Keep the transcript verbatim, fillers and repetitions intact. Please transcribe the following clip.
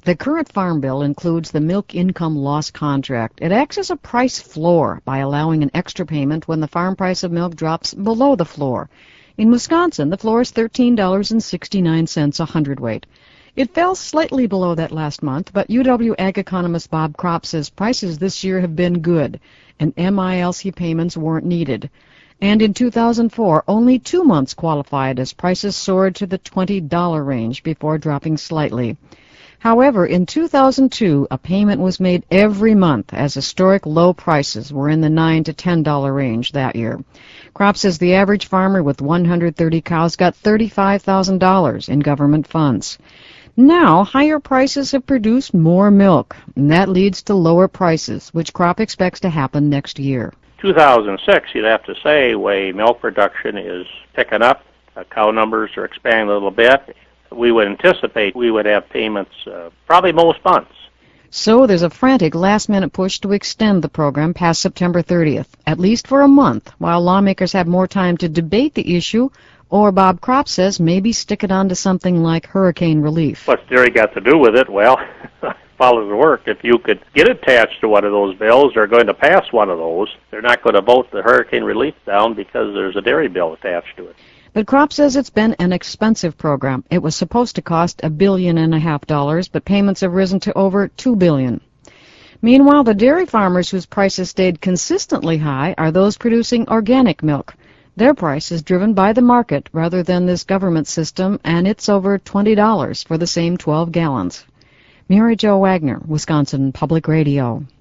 The current Farm Bill includes the Milk Income Loss Contract. It acts as a price floor by allowing an extra payment when the farm price of milk drops below the floor. In Wisconsin, the floor is thirteen dollars and sixty-nine cents a hundredweight. It fell slightly below that last month, but U W Ag economist Bob Kropp says prices this year have been good, and M I L C payments weren't needed. And in two thousand four, only two months qualified as prices soared to the twenty dollar range before dropping slightly. However, in two thousand two, a payment was made every month as historic low prices were in the nine to ten dollar range that year. Kropp says the average farmer with one hundred thirty cows got thirty-five thousand dollars in government funds. Now, higher prices have produced more milk, and that leads to lower prices, which Kropp expects to happen next year. two thousand six, you'd have to say, way milk production is picking up. Uh, cow numbers are expanding a little bit. We would anticipate we would have payments uh, probably most months. So there's a frantic last-minute push to extend the program past September thirtieth, at least for a month, while lawmakers have more time to debate the issue, or Bob Kropp says maybe stick it on to something like hurricane relief. What's dairy got to do with it? Well, follow the work. If you could get attached to one of those bills, they're going to pass one of those. They're not going to vote the hurricane relief down because there's a dairy bill attached to it. But Kropp says it's been an expensive program. It was supposed to cost a billion and a half dollars, but payments have risen to over two billion. Meanwhile, the dairy farmers whose prices stayed consistently high are those producing organic milk. Their price is driven by the market rather than this government system, and it's over twenty dollars for the same twelve gallons. Mary Jo Wagner, Wisconsin Public Radio.